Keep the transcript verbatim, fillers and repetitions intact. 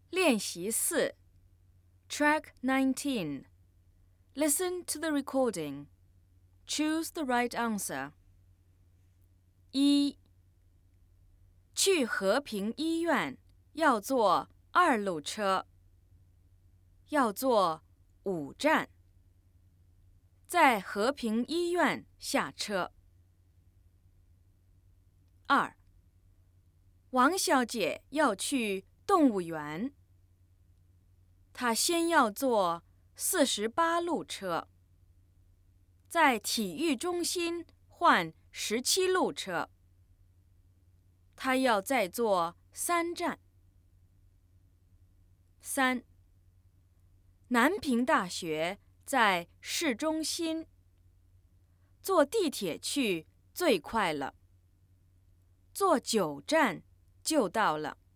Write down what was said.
练习四 Track nineteen. Listen to the recording. Choose the right answer. 一、去和平医院要坐二路车，要坐五站，在和平医院下车。二、王小姐要去动物园，她先要坐四十八路车，在体育中心换十七路车，她要再坐三站。三、南平大学在市中心，坐地铁去最快了，坐九站就到了。